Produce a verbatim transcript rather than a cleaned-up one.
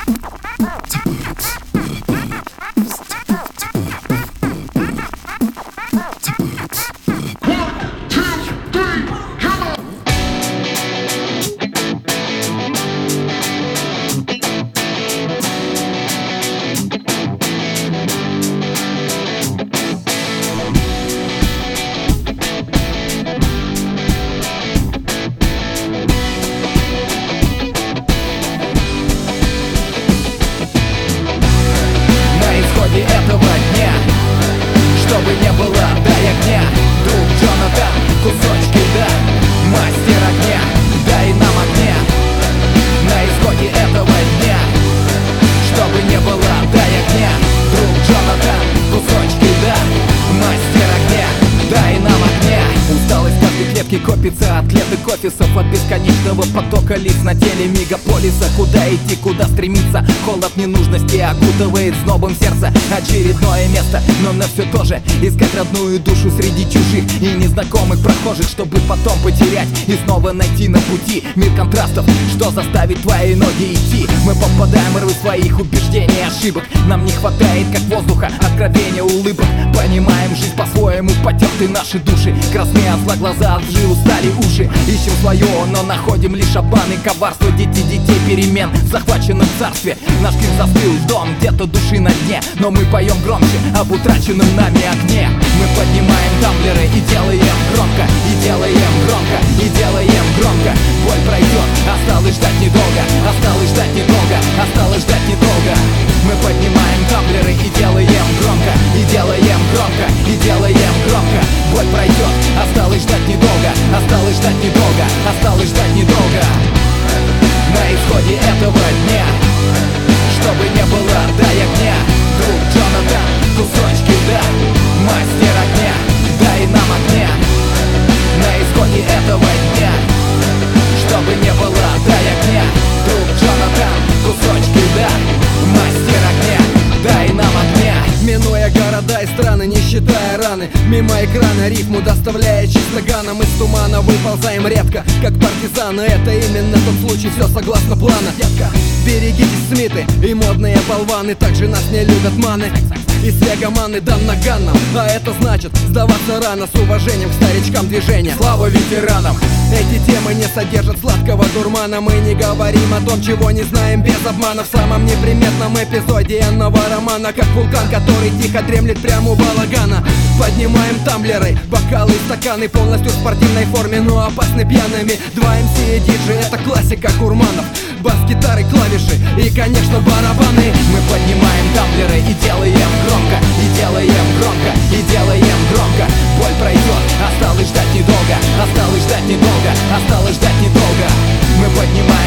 Чтобы не было, дай огня, друг Джонатан, кусочки, да, мастер огня, дай нам огня. На исходе этого дня, чтобы не было, дай огня, друг Джонатан, кусочки, да, мастер огня, дай нам огня. Усталость каждой клетки копится от клеток офисов, от бесконечного потока лиц на теле мегаполиса. Куда идти, куда стремиться, холод ненужности окутывает знобом сердце. Очередное место, но на все то же искать родную душу среди чужих и незнакомых прохожих, чтобы потом потерять и снова найти на пути мир контрастов, что заставит твои ноги идти. Мы попадаем в рвы своих убеждений и ошибок. Нам не хватает как воздуха, откровения, улыбок. Понимаем жизнь по-своему, потерты наши души. Красные от зла глаза, от лжи устали уши. Ищем свое, но находим лишь обман и коварство. Дети детей перемен в захваченном царстве. Наш крик застыл, дом где-то души на дне, но мы поем громче об утраченном нами огне. Мы поднимаем тамблеры и делаем громко, и делаем громко, и делаем громко. Боль пройдет, осталось ждать недолго, осталось ждать недолго, осталось ждать недолго. Мы поднимаем тамблеры и делаем громко, и делаем громко, и делаем громко. Боль пройдет, осталось ждать недолго, осталось ждать недолго, осталось ждать недолго. На исходе этого дня, чтобы не было, дай огня, друг Джонатан, кусочки, да, мастер огня, дай нам огня. На исходе этого дня, чтобы не было, дай огня, друг Джонатан, кусочки, да, мастер огня, дай нам огня. Минуя города и страны, не считая раны, мимо экрана рифму доставляя чисто ганом. Из тумана выползаем редко, как партизаны. Это именно тот случай, все согласно плана. Детка, берегитесь, Смиты и модные болваны. Также нас не любят маны и свегоманы дан наганном. А это значит сдаваться рано, с уважением к старичкам движения. Слава ветеранам! Эти темы не содержат сладкого дурмана. Мы не говорим о том, чего не знаем без обмана. В самом неприметном эпизоде иного романа, как вулкан, который тихо дремлет прямо у балагана. Поднимаем тамблеры, бокалы и стаканы, полностью в спортивной форме, но опасны пьяными. Два эм си и диджей — это классика гурманов. Бас, гитары, клавиши и, конечно, барабаны. Мы поднимаем тамблеры и делаем громко, и делаем громко, и делаем громко. Боль пройдет, осталось ждать недолго, осталось ждать недолго, осталось ждать недолго. Мы поднимаем